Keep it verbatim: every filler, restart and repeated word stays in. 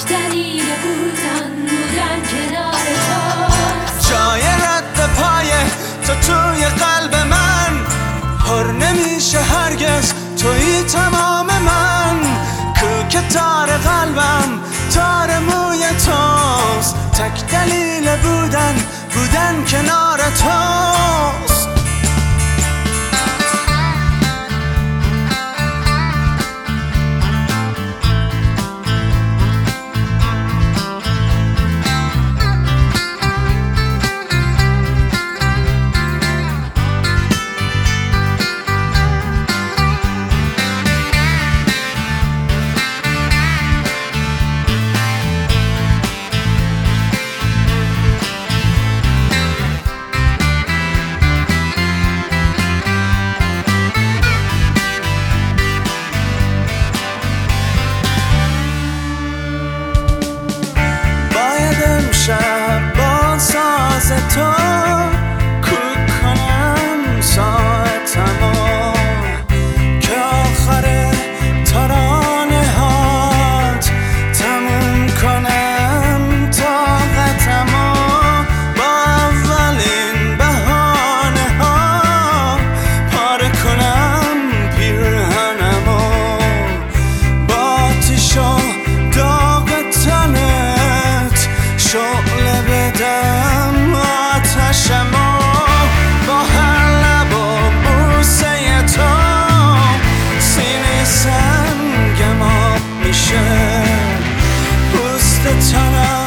دلیل بودن بودن کنار تو. جای رد پای تو توی قلب من پر نمیشه هرگز، توی تمام من. کوک تار قلبم تار موی توست، تک دلیل بودن بودن کنار توست. شب با ساز تو کوک کنم ساعتمو که آخر ترانه هات تموم کنم طاقتمو. با اولین بهانه ها پاره کنم پیرهنمو، با آتیش و داغ تنت شعله بدم آتشمو. با هر لب و بوسه تو سینه سنگم آب میشه، پوست تنم